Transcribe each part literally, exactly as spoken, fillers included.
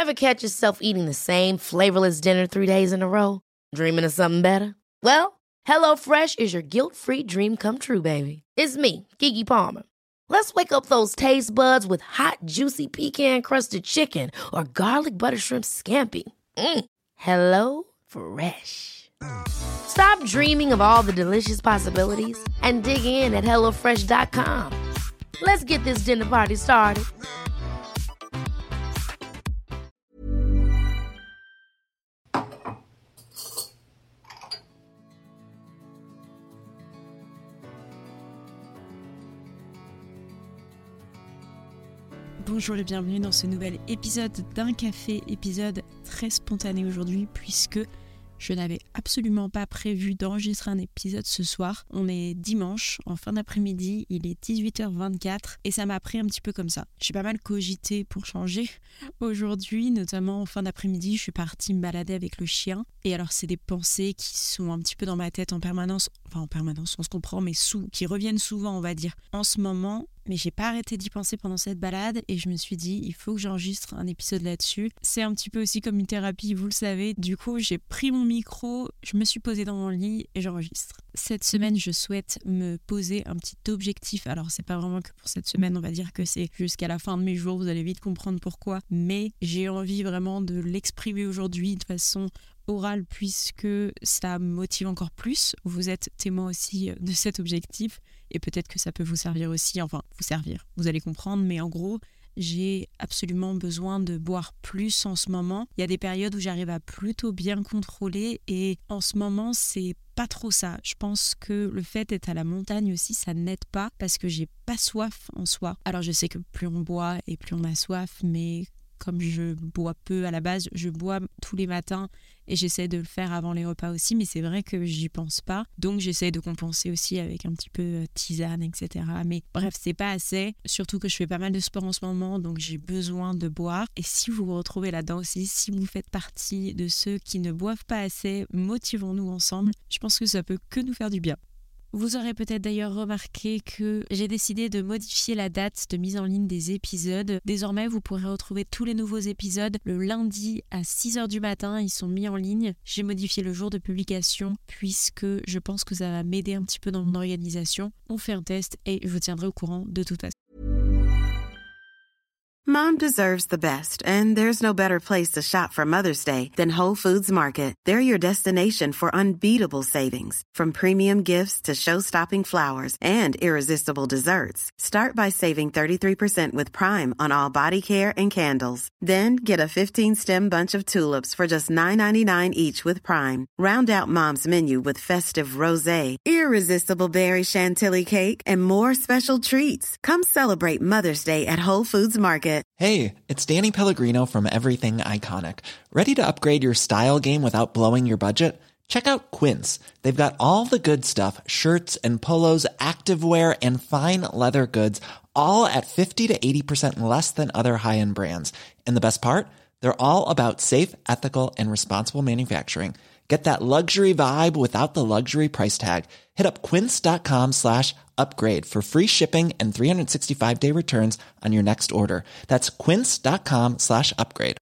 Ever catch yourself eating the same flavorless dinner three days in a row? Dreaming of something better? Well, HelloFresh is your guilt-free dream come true, baby. It's me, Keke Palmer. Let's wake up those taste buds with hot, juicy pecan-crusted chicken or garlic butter shrimp scampi. Mm. Hello Fresh. Stop dreaming of all the delicious possibilities and dig in at hello fresh dot com. Let's get this dinner party started. Bonjour et bienvenue dans ce nouvel épisode d'Un Café, épisode très spontané aujourd'hui puisque je n'avais absolument pas prévu d'enregistrer un épisode ce soir. On est dimanche, en fin d'après-midi, il est dix-huit heures vingt-quatre et ça m'a pris un petit peu comme ça. J'ai pas mal cogité pour changer. Aujourd'hui, notamment en fin d'après-midi, je suis partie me balader avec le chien. Et alors c'est des pensées qui sont un petit peu dans ma tête en permanence, enfin en permanence, on se comprend, mais sous, qui reviennent souvent on va dire en ce moment. Mais j'ai pas arrêté d'y penser pendant cette balade et je me suis dit, il faut que j'enregistre un épisode là-dessus. C'est un petit peu aussi comme une thérapie, vous le savez. Du coup, j'ai pris mon micro, je me suis posée dans mon lit et j'enregistre. Cette semaine, je souhaite me poser un petit objectif. Alors, c'est pas vraiment que pour cette semaine, on va dire que c'est jusqu'à la fin de mes jours, vous allez vite comprendre pourquoi. Mais j'ai envie vraiment de l'exprimer aujourd'hui de façon orale puisque ça me motive encore plus. Vous êtes témoin aussi de cet objectif. Et peut-être que ça peut vous servir aussi, enfin vous servir, vous allez comprendre, mais en gros, j'ai absolument besoin de boire plus en ce moment. Il y a des périodes où j'arrive à plutôt bien contrôler et en ce moment, c'est pas trop ça. Je pense que le fait d'être à la montagne aussi, ça n'aide pas parce que j'ai pas soif en soi. Alors je sais que plus on boit et plus on a soif, mais comme je bois peu à la base, je bois tous les matins et j'essaie de le faire avant les repas aussi, mais c'est vrai que j'y pense pas. Donc j'essaie de compenser aussi avec un petit peu tisane, et cetera. Mais bref, c'est pas assez. Surtout que je fais pas mal de sport en ce moment, donc j'ai besoin de boire. Et si vous vous retrouvez là-dedans aussi, si vous faites partie de ceux qui ne boivent pas assez, motivons-nous ensemble. Je pense que ça peut que nous faire du bien. Vous aurez peut-être d'ailleurs remarqué que j'ai décidé de modifier la date de mise en ligne des épisodes. Désormais, vous pourrez retrouver tous les nouveaux épisodes le lundi à six heures du matin. Ils sont mis en ligne. J'ai modifié le jour de publication puisque je pense que ça va m'aider un petit peu dans mon organisation. On fait un test et je vous tiendrai au courant de toute façon. Mom deserves the best, and there's no better place to shop for Mother's Day than Whole Foods Market. They're your destination for unbeatable savings, from premium gifts to show-stopping flowers and irresistible desserts. Start by saving thirty-three percent with Prime on all body care and candles. Then get a fifteen-stem bunch of tulips for just nine ninety-nine each with Prime. Round out Mom's menu with festive rosé, irresistible berry chantilly cake, and more special treats. Come celebrate Mother's Day at Whole Foods Market. Hey, it's Danny Pellegrino from Everything Iconic. Ready to upgrade your style game without blowing your budget? Check out Quince. They've got all the good stuff, shirts and polos, activewear, and fine leather goods, all at fifty to eighty percent less than other high-end brands. And the best part? They're all about safe, ethical, and responsible manufacturing. Get that luxury vibe without the luxury price tag. Hit up quince.com slash upgrade for free shipping and three sixty-five day returns on your next order. That's quince.com slash upgrade.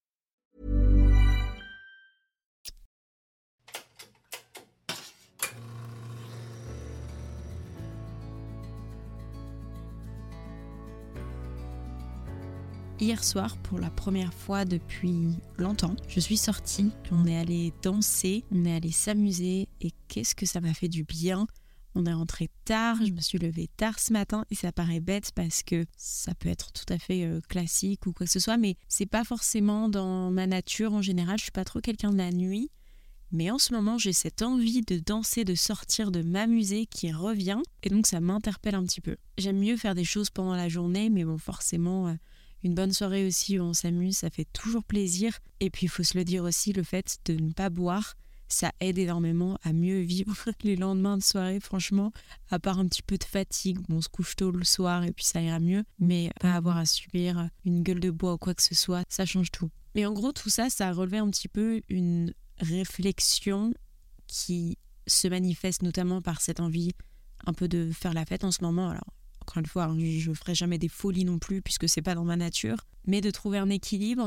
Hier soir, pour la première fois depuis longtemps, je suis sortie, on est allé danser, on est allé s'amuser et qu'est-ce que ça m'a fait du bien. On est rentré tard, je me suis levée tard ce matin et ça paraît bête parce que ça peut être tout à fait euh, classique ou quoi que ce soit, mais c'est pas forcément dans ma nature en général, je suis pas trop quelqu'un de la nuit. Mais en ce moment, j'ai cette envie de danser, de sortir, de m'amuser qui revient et donc ça m'interpelle un petit peu. J'aime mieux faire des choses pendant la journée, mais bon, forcément... Euh, Une bonne soirée aussi où on s'amuse, ça fait toujours plaisir. Et puis il faut se le dire aussi, le fait de ne pas boire, ça aide énormément à mieux vivre les lendemains de soirée. Franchement, à part un petit peu de fatigue, bon, on se couche tôt le soir et puis ça ira mieux. Mais pas avoir à subir une gueule de bois ou quoi que ce soit, ça change tout. Et en gros, tout ça, ça a relevé un petit peu une réflexion qui se manifeste notamment par cette envie un peu de faire la fête en ce moment. Alors, encore une fois, je ne ferai jamais des folies non plus puisque c'est pas dans ma nature, mais de trouver un équilibre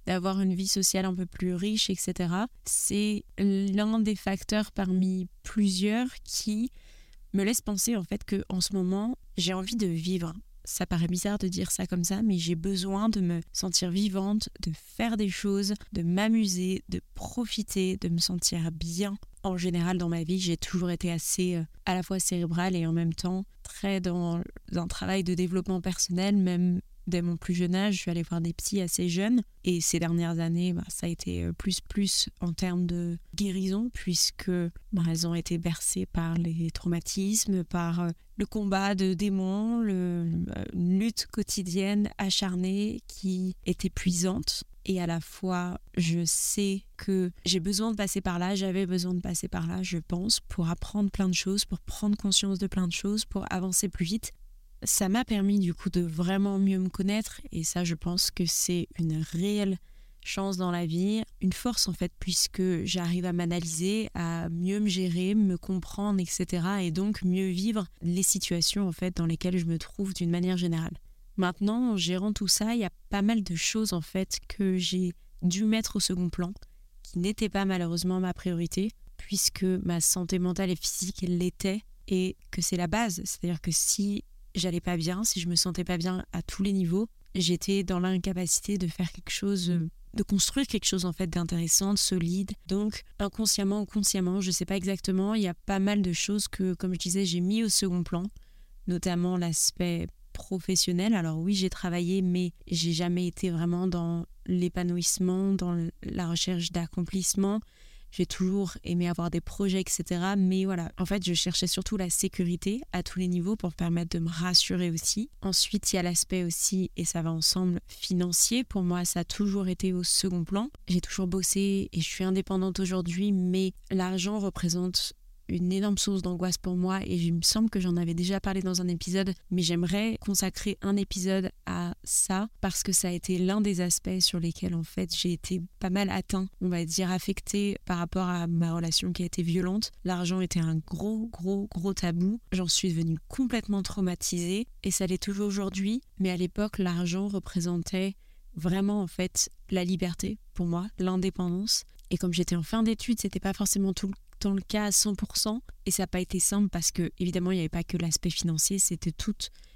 d'avoir une vie sociale un peu plus riche, et cetera. C'est l'un des facteurs parmi plusieurs qui me laisse penser en fait qu'en ce moment, j'ai envie de vivre. Ça paraît bizarre de dire ça comme ça, mais j'ai besoin de me sentir vivante, de faire des choses, de m'amuser, de profiter, de me sentir bien. En général, dans ma vie, j'ai toujours été assez euh, à la fois cérébrale et en même temps très dans un travail de développement personnel, même dès mon plus jeune âge. Je suis allée voir des psys assez jeunes et ces dernières années, bah, ça a été plus plus en termes de guérison puisque bah, elles ont été bercées par les traumatismes, par euh, le combat de démons, le, euh, une lutte quotidienne acharnée qui est épuisante. Et à la fois, je sais que j'ai besoin de passer par là, j'avais besoin de passer par là, je pense, pour apprendre plein de choses, pour prendre conscience de plein de choses, pour avancer plus vite. Ça m'a permis du coup de vraiment mieux me connaître et ça, je pense que c'est une réelle chance dans la vie, une force en fait, puisque j'arrive à m'analyser, à mieux me gérer, me comprendre, et cetera. Et donc mieux vivre les situations en fait dans lesquelles je me trouve d'une manière générale. Maintenant, en gérant tout ça, il y a pas mal de choses en fait que j'ai dû mettre au second plan, qui n'étaient pas malheureusement ma priorité, puisque ma santé mentale et physique l'était, et que c'est la base. C'est-à-dire que si j'allais pas bien, si je me sentais pas bien à tous les niveaux, j'étais dans l'incapacité de faire quelque chose, de construire quelque chose en fait d'intéressant, de solide. Donc inconsciemment ou consciemment, je sais pas exactement, il y a pas mal de choses que, comme je disais, j'ai mis au second plan, notamment l'aspect professionnel. Alors oui, j'ai travaillé, mais j'ai jamais été vraiment dans l'épanouissement, dans la recherche d'accomplissement. J'ai toujours aimé avoir des projets, et cetera. Mais voilà, en fait, je cherchais surtout la sécurité à tous les niveaux pour permettre de me rassurer aussi. Ensuite, il y a l'aspect aussi, et ça va ensemble, financier. Pour moi, ça a toujours été au second plan. J'ai toujours bossé et je suis indépendante aujourd'hui, mais l'argent représente une énorme source d'angoisse pour moi et il me semble que j'en avais déjà parlé dans un épisode, mais j'aimerais consacrer un épisode à ça parce que ça a été l'un des aspects sur lesquels en fait j'ai été pas mal atteint, on va dire affectée par rapport à ma relation qui a été violente. L'argent était un gros gros gros tabou, j'en suis devenue complètement traumatisée et ça l'est toujours aujourd'hui, mais à l'époque l'argent représentait vraiment en fait la liberté pour moi, l'indépendance. Et comme j'étais en fin d'études, c'était pas forcément tout dans le cas à cent pour cent et ça n'a pas été simple parce que évidemment il n'y avait pas que l'aspect financier, c'était tout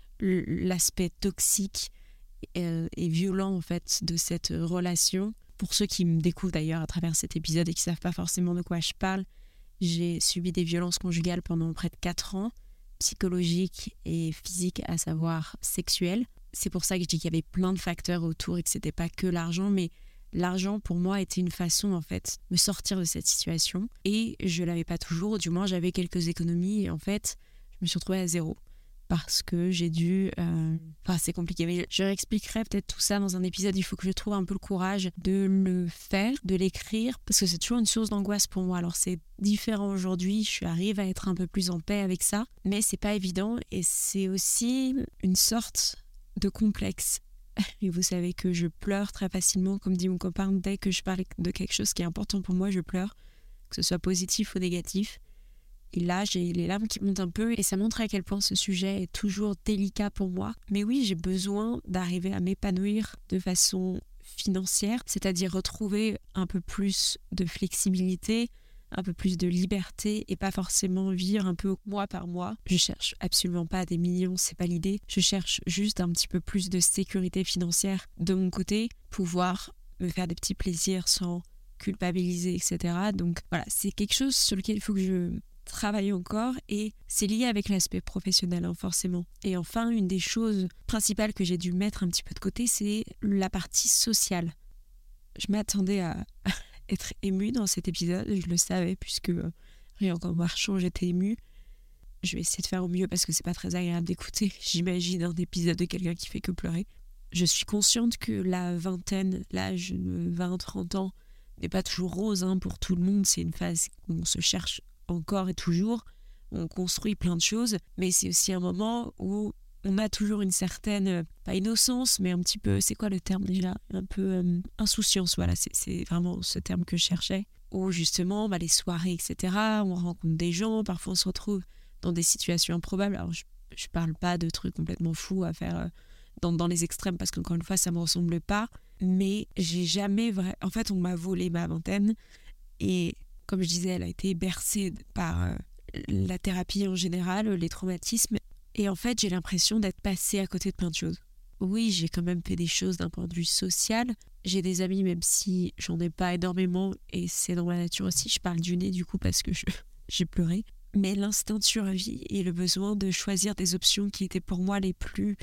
l'aspect toxique et, et violent en fait de cette relation. Pour ceux qui me découvrent d'ailleurs à travers cet épisode et qui ne savent pas forcément de quoi je parle, j'ai subi des violences conjugales pendant près de quatre ans, psychologiques et physiques, à savoir sexuelles. C'est pour ça que je dis qu'il y avait plein de facteurs autour et que c'était pas que l'argent, mais l'argent, pour moi, était une façon, en fait, de me sortir de cette situation. Et je l'avais pas toujours, du moins, j'avais quelques économies. Et en fait, je me suis retrouvée à zéro. Parce que j'ai dû... Euh... Enfin, c'est compliqué. Mais je réexpliquerai peut-être tout ça dans un épisode. Il faut que je trouve un peu le courage de le faire, de l'écrire. Parce que c'est toujours une source d'angoisse pour moi. Alors, c'est différent aujourd'hui. Je arrive à être un peu plus en paix avec ça. Mais c'est pas évident. Et c'est aussi une sorte de complexe. Et vous savez que je pleure très facilement, comme dit mon copain, dès que je parle de quelque chose qui est important pour moi, je pleure, que ce soit positif ou négatif. Et là, j'ai les larmes qui montent un peu et ça montre à quel point ce sujet est toujours délicat pour moi. Mais oui, j'ai besoin d'arriver à m'épanouir de façon financière, c'est-à-dire retrouver un peu plus de flexibilité, un peu plus de liberté et pas forcément vivre un peu mois par mois. Je cherche absolument pas des millions, c'est pas l'idée. Je cherche juste un petit peu plus de sécurité financière de mon côté, pouvoir me faire des petits plaisirs sans culpabiliser, et cetera. Donc voilà, c'est quelque chose sur lequel il faut que je travaille encore et c'est lié avec l'aspect professionnel, hein, forcément. Et enfin, une des choses principales que j'ai dû mettre un petit peu de côté, c'est la partie sociale. Je m'attendais à être émue dans cet épisode, je le savais puisque euh, rien qu'en marchant j'étais émue. Je vais essayer de faire au mieux parce que c'est pas très agréable d'écouter, j'imagine, un épisode de quelqu'un qui fait que pleurer. Je suis consciente que la vingtaine, l'âge de vingt trente ans n'est pas toujours rose, hein, pour tout le monde. C'est une phase où on se cherche encore et toujours, on construit plein de choses, mais c'est aussi un moment où on a toujours une certaine, pas innocence, mais un petit peu, c'est quoi le terme déjà ? Un peu euh, insouciance, voilà, c'est, c'est vraiment ce terme que je cherchais. Où justement, bah, les soirées, et cetera, on rencontre des gens, parfois on se retrouve dans des situations improbables. Alors je, je parle pas de trucs complètement fous à faire euh, dans, dans les extrêmes, parce qu'encore une fois, ça me ressemble pas. mais j'ai jamais vrai. En fait, on m'a volé ma vingtaine et comme je disais, elle a été bercée par euh, la thérapie en général, les traumatismes et en fait, j'ai l'impression d'être passée à côté de plein de choses. Oui, j'ai quand même fait des choses d'un point de vue social. J'ai des amis, même si j'en ai pas énormément et c'est dans ma nature aussi. Je parle du nez du coup parce que je, j'ai pleuré. Mais l'instinct de survie et le besoin de choisir des options qui étaient pour moi les plus,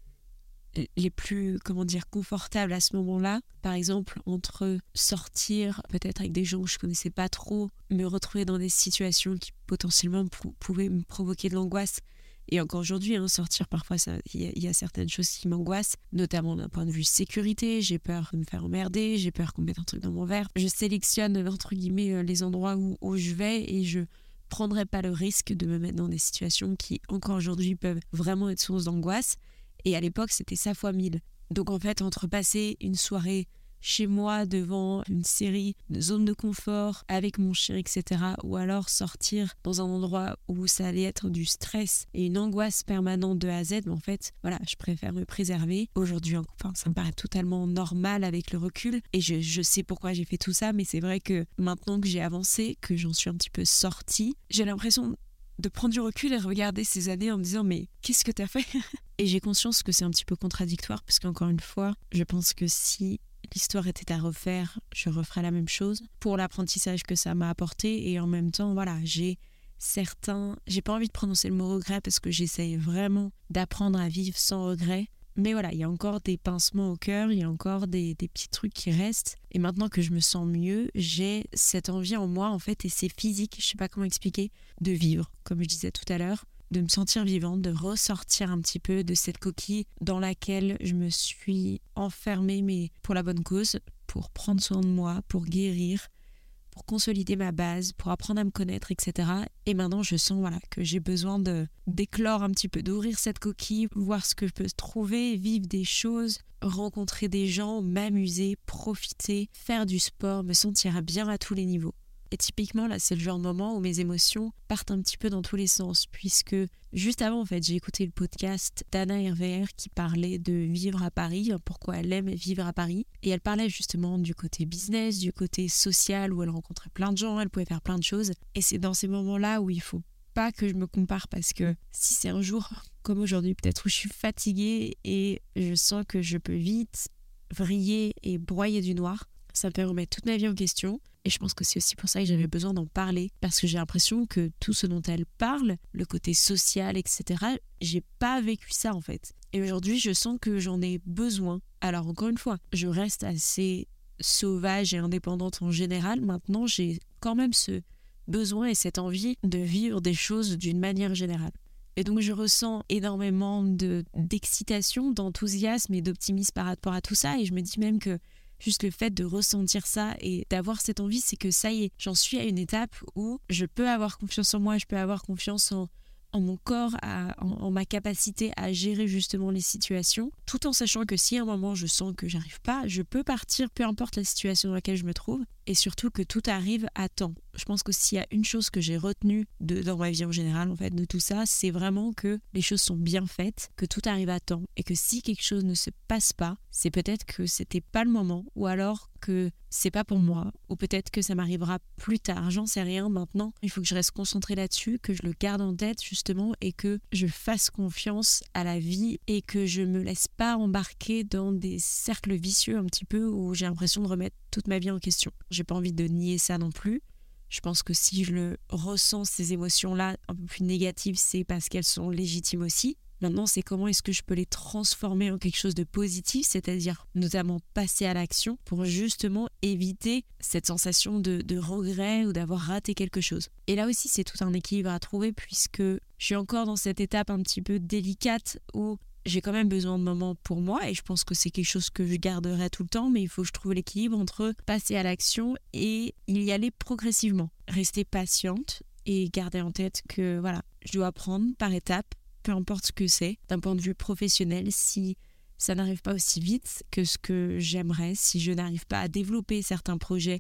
les plus, comment dire, confortables à ce moment-là. Par exemple, entre sortir peut-être avec des gens que je connaissais pas trop, me retrouver dans des situations qui potentiellement pou- pouvaient me provoquer de l'angoisse. Et encore aujourd'hui, hein, sortir parfois, il y, y a certaines choses qui m'angoissent, notamment d'un point de vue sécurité. J'ai peur de me faire emmerder, j'ai peur qu'on mette un truc dans mon verre. Je sélectionne, entre guillemets, les endroits où, où je vais et je prendrai pas le risque de me mettre dans des situations qui, encore aujourd'hui, peuvent vraiment être source d'angoisse. Et à l'époque, c'était ça fois mille. Donc en fait, entre passer une soirée chez moi devant une série de zones de confort avec mon chien, et cetera, ou alors sortir dans un endroit où ça allait être du stress et une angoisse permanente de A à Z, mais en fait, voilà, je préfère me préserver. Aujourd'hui, enfin, ça me paraît totalement normal avec le recul et je, je sais pourquoi j'ai fait tout ça, mais c'est vrai que maintenant que j'ai avancé, que j'en suis un petit peu sortie, j'ai l'impression de prendre du recul et regarder ces années en me disant mais qu'est-ce que t'as fait? Et j'ai conscience que c'est un petit peu contradictoire parce qu'encore une fois, je pense que si l'histoire était à refaire, je referais la même chose pour l'apprentissage que ça m'a apporté et en même temps, voilà, j'ai certains... J'ai pas envie de prononcer le mot regret parce que j'essaye vraiment d'apprendre à vivre sans regret. Mais voilà, il y a encore des pincements au cœur, il y a encore des, des petits trucs qui restent. Et maintenant que je me sens mieux, j'ai cette envie en moi, en fait, et c'est physique, je sais pas comment expliquer, de vivre, comme je disais tout à l'heure, de me sentir vivante, de ressortir un petit peu de cette coquille dans laquelle je me suis enfermée, mais pour la bonne cause, pour prendre soin de moi, pour guérir, pour consolider ma base, pour apprendre à me connaître, et cetera. Et maintenant, je sens voilà, que j'ai besoin de d'éclore un petit peu, d'ouvrir cette coquille, voir ce que je peux trouver, vivre des choses, rencontrer des gens, m'amuser, profiter, faire du sport, me sentir bien à tous les niveaux. Et typiquement, là, c'est le genre de moment où mes émotions partent un petit peu dans tous les sens, puisque juste avant, en fait, j'ai écouté le podcast d'Anna Hervé qui parlait de vivre à Paris, pourquoi elle aime vivre à Paris. Et elle parlait justement du côté business, du côté social, où elle rencontrait plein de gens, elle pouvait faire plein de choses. Et c'est dans ces moments-là où il faut pas que je me compare, parce que si c'est un jour comme aujourd'hui, peut-être où je suis fatiguée et je sens que je peux vite vriller et broyer du noir, ça me fait remettre toute ma vie en question. Et je pense que c'est aussi pour ça que j'avais besoin d'en parler, parce que j'ai l'impression que tout ce dont elle parle, le côté social, et cetera, j'ai pas vécu ça en fait. Et aujourd'hui, je sens que j'en ai besoin. Alors encore une fois, je reste assez sauvage et indépendante en général. Maintenant, j'ai quand même ce besoin et cette envie de vivre des choses d'une manière générale. Et donc je ressens énormément de, d'excitation, d'enthousiasme et d'optimisme par rapport à tout ça. Et je me dis même que juste le fait de ressentir ça et d'avoir cette envie, c'est que ça y est, j'en suis à une étape où je peux avoir confiance en moi, je peux avoir confiance en, en mon corps, à, en, en ma capacité à gérer justement les situations, tout en sachant que si à un moment je sens que j'arrive pas, je peux partir, peu importe la situation dans laquelle je me trouve, et surtout que tout arrive à temps. Je pense que s'il y a une chose que j'ai retenue de, dans ma vie en général, en fait, de tout ça, c'est vraiment que les choses sont bien faites, que tout arrive à temps, et que si quelque chose ne se passe pas, c'est peut-être que c'était pas le moment, ou alors que c'est pas pour moi, ou peut-être que ça m'arrivera plus tard, j'en sais rien maintenant. Il faut que je reste concentrée là-dessus, que je le garde en tête justement, et que je fasse confiance à la vie, et que je me laisse pas embarquer dans des cercles vicieux un petit peu, où j'ai l'impression de remettre toute ma vie en question. J'ai pas envie de nier ça non plus. Je pense que si je le ressens, ces émotions-là un peu plus négatives, c'est parce qu'elles sont légitimes aussi. Maintenant, c'est comment est-ce que je peux les transformer en quelque chose de positif, c'est-à-dire notamment passer à l'action pour justement éviter cette sensation de, de regret ou d'avoir raté quelque chose. Et là aussi, c'est tout un équilibre à trouver, puisque je suis encore dans cette étape un petit peu délicate où j'ai quand même besoin de moments pour moi, et je pense que c'est quelque chose que je garderai tout le temps, mais il faut que je trouve l'équilibre entre passer à l'action et y aller progressivement. Rester patiente et garder en tête que voilà, je dois apprendre par étapes, peu importe ce que c'est, d'un point de vue professionnel, si ça n'arrive pas aussi vite que ce que j'aimerais, si je n'arrive pas à développer certains projets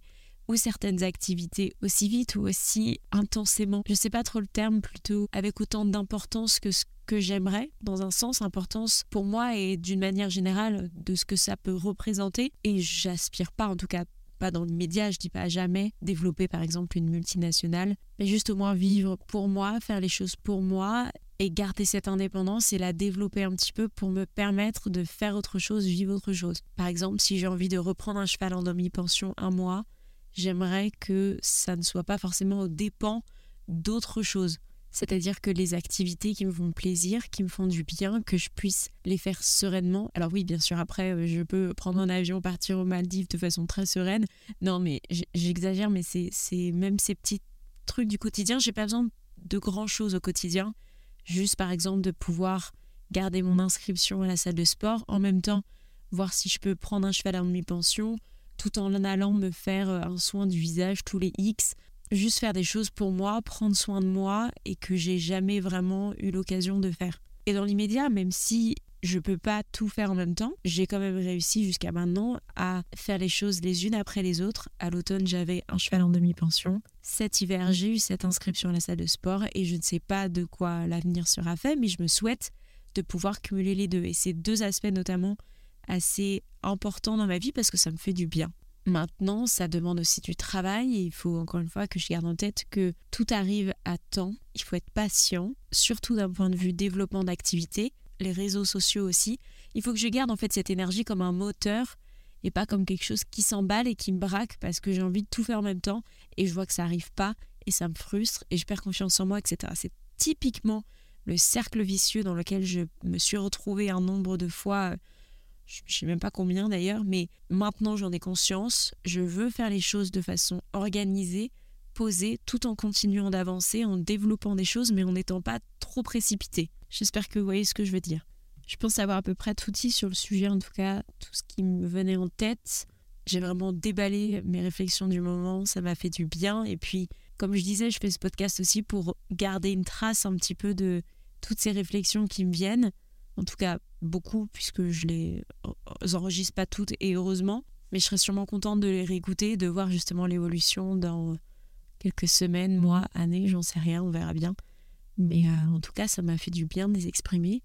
ou certaines activités aussi vite ou aussi intensément. Je sais pas trop le terme, plutôt avec autant d'importance que ce que j'aimerais, dans un sens, importance pour moi et d'une manière générale de ce que ça peut représenter. Et j'aspire pas, en tout cas pas dans l'immédiat, je dis pas à jamais, développer par exemple une multinationale, mais juste au moins vivre pour moi, faire les choses pour moi et garder cette indépendance et la développer un petit peu pour me permettre de faire autre chose, vivre autre chose. Par exemple, si j'ai envie de reprendre un cheval en demi-pension un mois, j'aimerais que ça ne soit pas forcément aux dépens d'autres choses. C'est-à-dire que les activités qui me font plaisir, qui me font du bien, que je puisse les faire sereinement. Alors oui, bien sûr, après, je peux prendre un avion, partir aux Maldives de façon très sereine. Non, mais j'exagère, mais c'est, c'est même ces petits trucs du quotidien. J'ai pas besoin de grand chose au quotidien. Juste, par exemple, de pouvoir garder mon inscription à la salle de sport. En même temps, voir si je peux prendre un cheval en demi-pension, tout en allant me faire un soin du visage tous les X. Juste faire des choses pour moi, prendre soin de moi et que j'ai jamais vraiment eu l'occasion de faire. Et dans l'immédiat, même si je peux pas tout faire en même temps, j'ai quand même réussi jusqu'à maintenant à faire les choses les unes après les autres. À l'automne, j'avais un cheval en demi-pension. Cet hiver, j'ai eu cette inscription à la salle de sport et je ne sais pas de quoi l'avenir sera fait, mais je me souhaite de pouvoir cumuler les deux. Et ces deux aspects notamment assez importants dans ma vie parce que ça me fait du bien. Maintenant, ça demande aussi du travail et il faut encore une fois que je garde en tête que tout arrive à temps. Il faut être patient, surtout d'un point de vue développement d'activité, les réseaux sociaux aussi. Il faut que je garde en fait cette énergie comme un moteur et pas comme quelque chose qui s'emballe et qui me braque parce que j'ai envie de tout faire en même temps et je vois que ça n'arrive pas et ça me frustre et je perds confiance en moi, et cetera. C'est typiquement le cercle vicieux dans lequel je me suis retrouvée un nombre de fois. Je ne sais même pas combien d'ailleurs, mais maintenant j'en ai conscience. Je veux faire les choses de façon organisée, posée, tout en continuant d'avancer, en développant des choses, mais en n'étant pas trop précipité. J'espère que vous voyez ce que je veux dire. Je pense avoir à peu près tout dit sur le sujet, en tout cas, tout ce qui me venait en tête. J'ai vraiment déballé mes réflexions du moment, ça m'a fait du bien. Et puis, comme je disais, je fais ce podcast aussi pour garder une trace un petit peu de toutes ces réflexions qui me viennent. En tout cas, beaucoup, puisque je les enregistre pas toutes, et heureusement. Mais je serais sûrement contente de les réécouter, de voir justement l'évolution dans quelques semaines, mois, années, j'en sais rien, on verra bien. Mais euh, en tout cas, ça m'a fait du bien de les exprimer.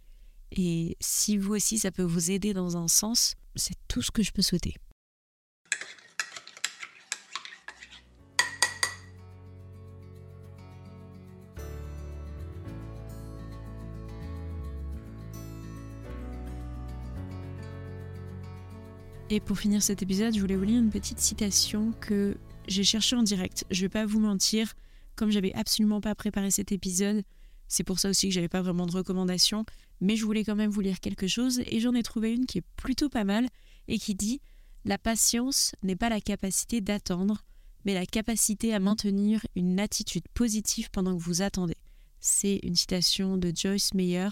Et si vous aussi, ça peut vous aider dans un sens, c'est tout ce que je peux souhaiter. Et pour finir cet épisode, je voulais vous lire une petite citation que j'ai cherchée en direct. Je vais pas vous mentir, comme j'avais absolument pas préparé cet épisode, c'est pour ça aussi que j'avais pas vraiment de recommandations, mais je voulais quand même vous lire quelque chose et j'en ai trouvé une qui est plutôt pas mal et qui dit « La patience n'est pas la capacité d'attendre, mais la capacité à maintenir une attitude positive pendant que vous attendez. » C'est une citation de Joyce Meyer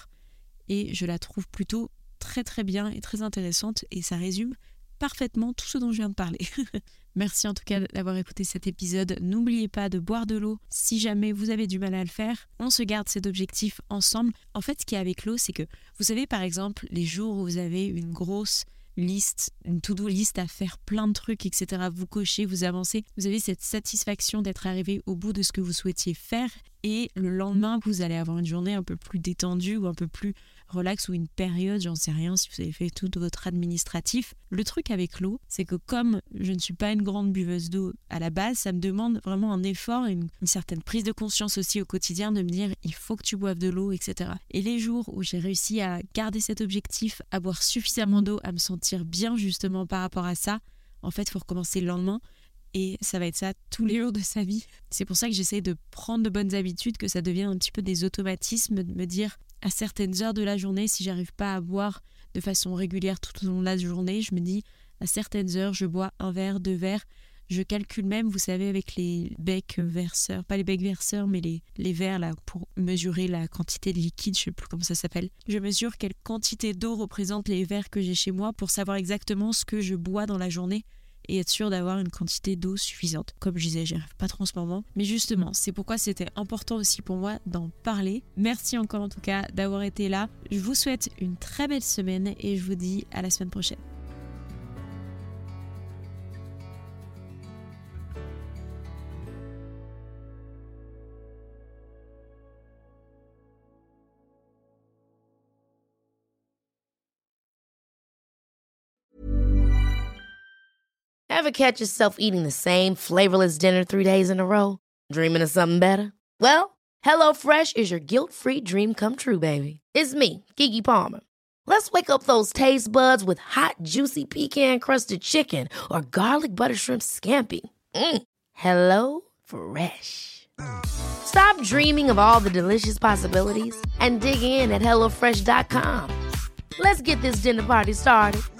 et je la trouve plutôt très très bien et très intéressante et ça résume parfaitement tout ce dont je viens de parler. Merci en tout cas d'avoir écouté cet épisode. N'oubliez pas de boire de l'eau si jamais vous avez du mal à le faire. On se garde cet objectif ensemble. En fait, ce qu'il y a avec l'eau, c'est que vous savez par exemple les jours où vous avez une grosse liste, une to-do list à faire plein de trucs, et cetera. Vous cochez, vous avancez. Vous avez cette satisfaction d'être arrivé au bout de ce que vous souhaitiez faire et le lendemain, vous allez avoir une journée un peu plus détendue ou un peu plus relax ou une période, j'en sais rien, si vous avez fait tout votre administratif. Le truc avec l'eau, c'est que comme je ne suis pas une grande buveuse d'eau à la base, ça me demande vraiment un effort et une, une certaine prise de conscience aussi au quotidien de me dire il faut que tu boives de l'eau, et cetera. Et les jours où j'ai réussi à garder cet objectif, à boire suffisamment d'eau, à me sentir bien justement par rapport à ça, en fait, il faut recommencer le lendemain. Et ça va être ça tous les jours de sa vie. C'est pour ça que j'essaie de prendre de bonnes habitudes, que ça devienne un petit peu des automatismes, de me dire à certaines heures de la journée, si j'arrive pas à boire de façon régulière tout au long de la journée, je me dis à certaines heures, je bois un verre, deux verres. Je calcule même, vous savez, avec les becs verseurs, pas les becs verseurs, mais les, les verres là, pour mesurer la quantité de liquide, je sais plus comment ça s'appelle. Je mesure quelle quantité d'eau représentent les verres que j'ai chez moi pour savoir exactement ce que je bois dans la journée et être sûr d'avoir une quantité d'eau suffisante. Comme je disais, j'y arrive pas trop en ce moment. Mais justement, c'est pourquoi c'était important aussi pour moi d'en parler. Merci encore en tout cas d'avoir été là. Je vous souhaite une très belle semaine et je vous dis à la semaine prochaine. Ever catch yourself eating the same flavorless dinner three days in a row? Dreaming of something better? Well, HelloFresh is your guilt-free dream come true, baby. It's me, Keke Palmer. Let's wake up those taste buds with hot, juicy pecan-crusted chicken or garlic butter shrimp scampi. Mm. Hello Fresh. Stop dreaming of all the delicious possibilities and dig in at hello fresh dot com. Let's get this dinner party started.